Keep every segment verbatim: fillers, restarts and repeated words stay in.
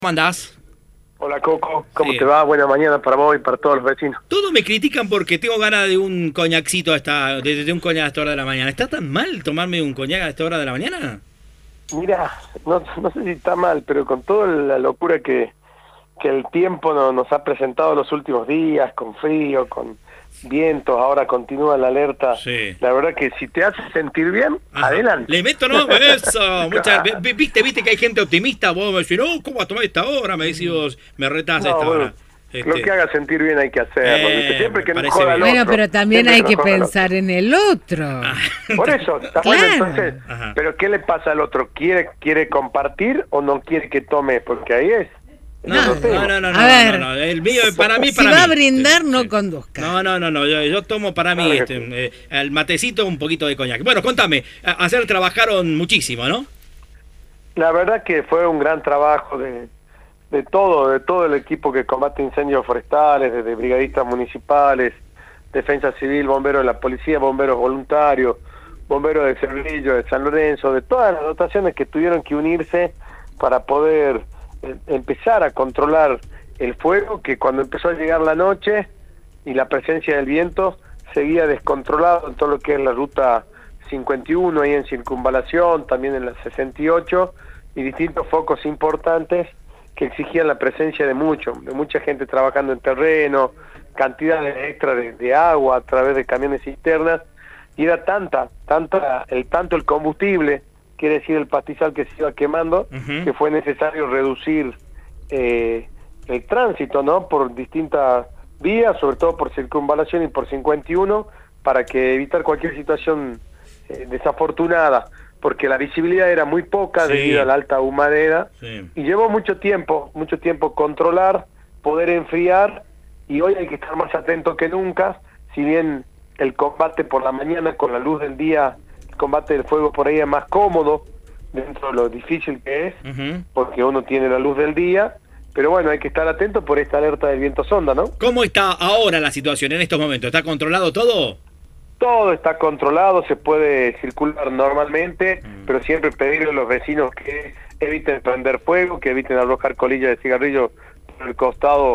¿Cómo andás? Hola Coco, ¿cómo Sí. te va? Buena mañana para vos y para todos los vecinos. Todos me critican porque tengo ganas de un coñacito a esta, de, de un coñac a esta hora de la mañana. ¿Está tan mal tomarme un coñac a esta hora de la mañana? Mira, no, no sé si está mal, pero con toda la locura que, que el tiempo no, nos ha presentado los últimos días, con frío, con vientos, ahora continúa la alerta. Sí. La verdad que si te hace sentir bien, Ajá. adelante. Le meto, ¿no? Eso. Muchas, vi- viste, viste que hay gente optimista. Vos me decís, no, ¿cómo vas a tomar esta hora? Me decís vos, me retás a No, esta bueno, hora. Lo Este, que haga sentir bien hay que hacerlo, Eh, ¿viste? Siempre que me no parece joda al bien. otro. Bueno, pero también siempre hay no que joda al otro. pensar en el otro. Ah, Por eso, está bueno, Claro. entonces, Ajá. pero ¿qué le pasa al otro? ¿Quiere quiere compartir o no quiere que tome? Porque ahí es. No, Ese es no, el tema. no, no, no, A ver. no, no, el mío es para mí, Si para va a mí. brindar, Sí, no sí. conduzca. No, no, no, no, yo, yo tomo para mí Claro este, que sí. eh, el matecito un poquito de coñac. Bueno, contame, a- ayer trabajaron muchísimo, ¿no? La verdad que fue un gran trabajo de, de todo, de todo el equipo que combate incendios forestales, desde brigadistas municipales, defensa civil, bomberos de la policía, bomberos voluntarios, bomberos de Cerrillo, de San Lorenzo, de todas las dotaciones que tuvieron que unirse para poder eh, empezar a controlar el fuego, que cuando empezó a llegar la noche y la presencia del viento seguía descontrolado en todo lo que es la ruta cincuenta y uno, ahí en Circunvalación, también en la sesenta y ocho, y distintos focos importantes que exigían la presencia de mucho, de mucha gente trabajando en terreno, cantidades extra de, de agua a través de camiones cisternas, y era tanta, tanta, el tanto el combustible, quiere decir el pastizal que se iba quemando, Ujú. que fue necesario reducir eh, el tránsito, ¿no? Por distintas vías, sobre todo por Circunvalación y por cincuenta y uno, para que evitar cualquier situación eh, desafortunada, porque la visibilidad era muy poca Sí. debido a la alta humareda, Sí. y llevó mucho tiempo, mucho tiempo controlar, poder enfriar, y hoy hay que estar más atento que nunca, si bien el combate por la mañana con la luz del día, el combate del fuego por ahí es más cómodo, dentro de lo difícil que es, Ujú. porque uno tiene la luz del día, pero bueno, hay que estar atento por esta alerta del viento sonda, ¿no? ¿Cómo está ahora la situación en estos momentos? ¿Está controlado todo? Todo está controlado, se puede circular normalmente, Mm. pero siempre pedirle a los vecinos que eviten prender fuego, que eviten arrojar colillas de cigarrillo por el costado,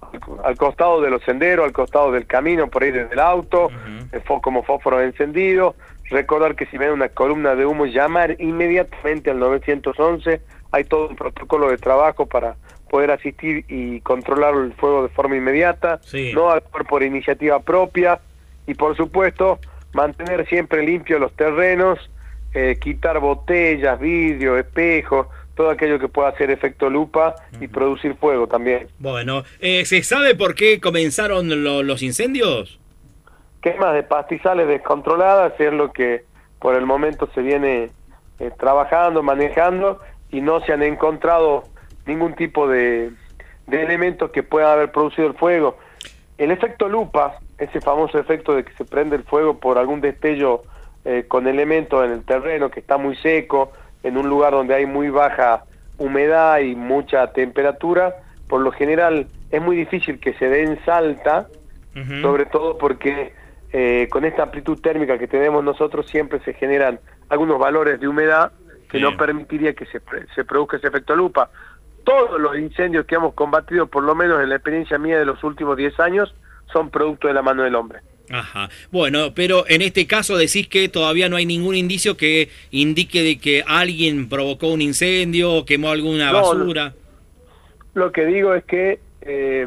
al costado de los senderos, al costado del camino, por ahí desde el auto, Ujú. el fo- como fósforo encendido. Recordar que si ven una columna de humo, llamar inmediatamente al nueve once. Hay todo un protocolo de trabajo para poder asistir y controlar el fuego de forma inmediata, Sí. no actuar por iniciativa propia, y por supuesto mantener siempre limpios los terrenos, eh, quitar botellas, vidrio, espejos, todo aquello que pueda hacer efecto lupa y producir fuego también. Bueno, eh, ¿se sabe por qué comenzaron lo- los incendios? Quemas de pastizales descontroladas es lo que por el momento se viene eh, trabajando, manejando, y no se han encontrado ningún tipo de, de elementos que puedan haber producido el fuego. El efecto lupa, ese famoso efecto de que se prende el fuego por algún destello eh, con elementos en el terreno que está muy seco, en un lugar donde hay muy baja humedad y mucha temperatura, por lo general es muy difícil que se dé en Salta, Ujú. sobre todo porque eh, con esta amplitud térmica que tenemos nosotros siempre se generan algunos valores de humedad que Sí. no permitiría que se, pre- se produzca ese efecto lupa. Todos los incendios que hemos combatido, por lo menos en la experiencia mía de los últimos diez años, son producto de la mano del hombre. Ajá. Bueno, pero en este caso decís que todavía no hay ningún indicio que indique de que alguien provocó un incendio o quemó alguna No, basura. Lo que digo es que eh,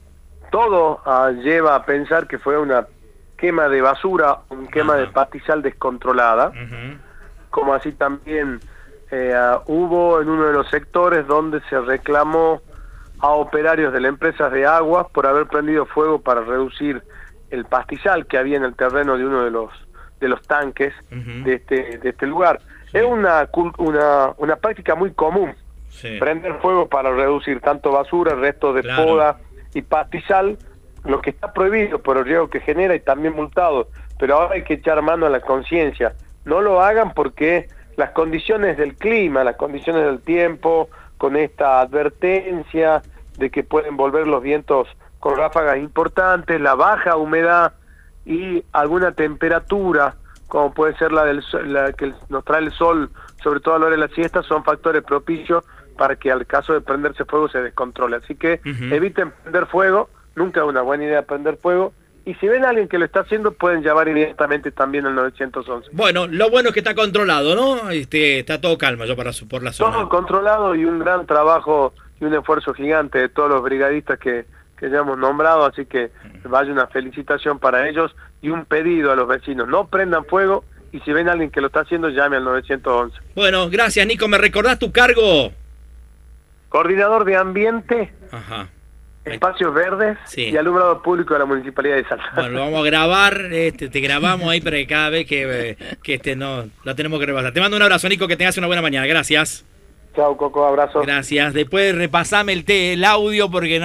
todo ah, lleva a pensar que fue una quema de basura, un quema Ajá. de pastizal descontrolada, Ujú. como así también eh, ah, hubo en uno de los sectores donde se reclamó a operarios de las empresas de aguas por haber prendido fuego para reducir el pastizal que había en el terreno de uno de los de los tanques Ujú. de este de este lugar. Sí. Es una, cul- una una práctica muy común, Sí. prender fuego para reducir tanto basura, restos de Claro. poda y pastizal, lo que está prohibido por el riesgo que genera y también multado, pero ahora hay que echar mano a la conciencia. No lo hagan porque las condiciones del clima, las condiciones del tiempo, con esta advertencia de que pueden volver los vientos con ráfagas importantes, la baja humedad y alguna temperatura, como puede ser la, del, sol- la que nos trae el sol, sobre todo a la hora de la siesta, son factores propicios para que al caso de prenderse fuego se descontrole. Así que Uh-huh. eviten prender fuego, nunca es una buena idea prender fuego, y si ven a alguien que lo está haciendo, pueden llamar inmediatamente también al nueve once. Bueno, lo bueno es que está controlado, ¿no? Este, está todo calma yo para, por la zona. Todo controlado y un gran trabajo y un esfuerzo gigante de todos los brigadistas que, que ya hemos nombrado, así que vaya una felicitación para ellos y un pedido a los vecinos: no prendan fuego, y si ven a alguien que lo está haciendo, llame al nueve once. Bueno, gracias, Nico. ¿Me recordás tu cargo? Coordinador de Ambiente, Ajá. Espacios Verdes Sí. y Alumbrado Público de la Municipalidad de Salta. Bueno, lo vamos a grabar, este, te grabamos ahí para que cada vez que, que este, no, lo tenemos que repasar. Te mando un abrazo, Nico, que tengas una buena mañana. Gracias. Chao, Coco, abrazo. Gracias. Después repasame el, te, el audio porque no...